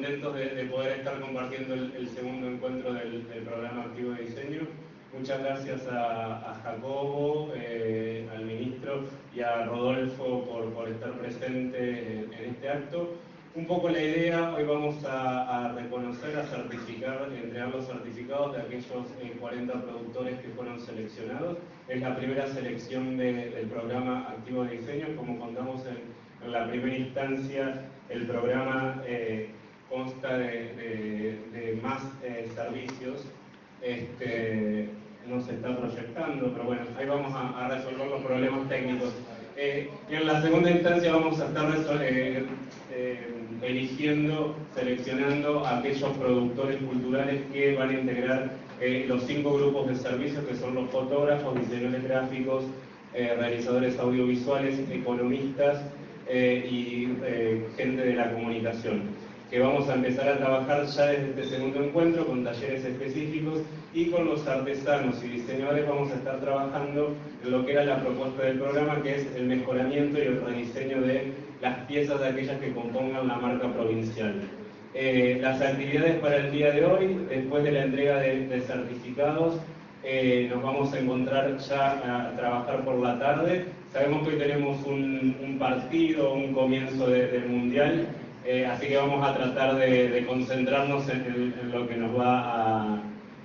contentos de poder estar compartiendo el segundo encuentro del programa Activo de Diseño. Muchas gracias a Jacobo, al ministro y a Rodolfo por estar presente en este acto. Un poco la idea, hoy vamos a reconocer, a certificar, entregar los certificados de aquellos 40 productores que fueron seleccionados. Es la primera selección del programa Activo de Diseño. Como contamos en la primera instancia, el programa consta de más servicios. No se está proyectando, pero bueno, ahí vamos a resolver los problemas técnicos. Y en la segunda instancia vamos a estar eligiendo, seleccionando a aquellos productores culturales que van a integrar los 5 grupos de servicios, que son los fotógrafos, diseñadores gráficos, realizadores audiovisuales, economistas y gente de la comunicación, que vamos a empezar a trabajar ya desde este segundo encuentro con talleres específicos, y con los artesanos y diseñadores vamos a estar trabajando en lo que era la propuesta del programa, que es el mejoramiento y el rediseño de las piezas de aquellas que compongan la marca provincial. Las actividades para el día de hoy, después de la entrega de certificados, nos vamos a encontrar ya a trabajar por la tarde. Sabemos que hoy tenemos un partido, un comienzo del Mundial, así que vamos a tratar de concentrarnos en lo que nos va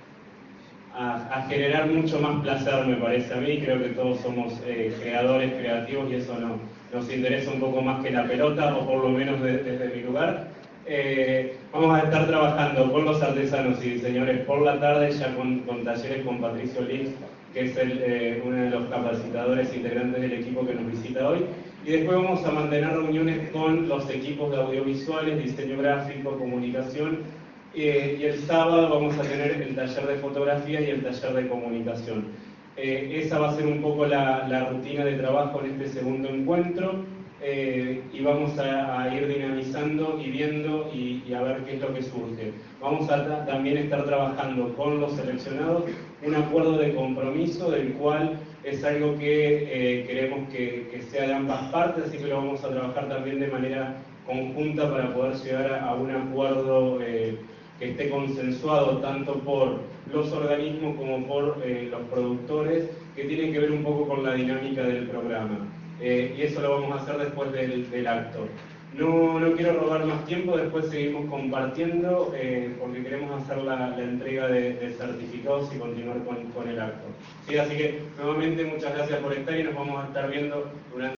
a generar mucho más placer, me parece a mí. Creo que todos somos creadores, creativos, y eso nos interesa un poco más que la pelota, o por lo menos desde mi lugar. Vamos a estar trabajando con los artesanos y diseñadores por la tarde, ya con talleres con Patricio Lix, que es uno de los capacitadores integrantes del equipo que nos visita hoy. Y después vamos a mantener reuniones con los equipos de audiovisuales, diseño gráfico, comunicación. Y el sábado vamos a tener el taller de fotografía y el taller de comunicación. Esa va a ser un poco la rutina de trabajo en este segundo encuentro, y vamos a ir dinamizando y viendo y a ver qué es lo que surge. Vamos a también estar trabajando con los seleccionados un acuerdo de compromiso, del cual es algo que queremos que sea de ambas partes, así que lo vamos a trabajar también de manera conjunta para poder llegar a un acuerdo que esté consensuado tanto por los organismos como por los productores, que tienen que ver un poco con la dinámica del programa. Y eso lo vamos a hacer después del acto. No quiero robar más tiempo, después seguimos compartiendo, porque queremos hacer la entrega de certificados y continuar con el acto. ¿Sí? Así que nuevamente muchas gracias por estar, y nos vamos a estar viendo durante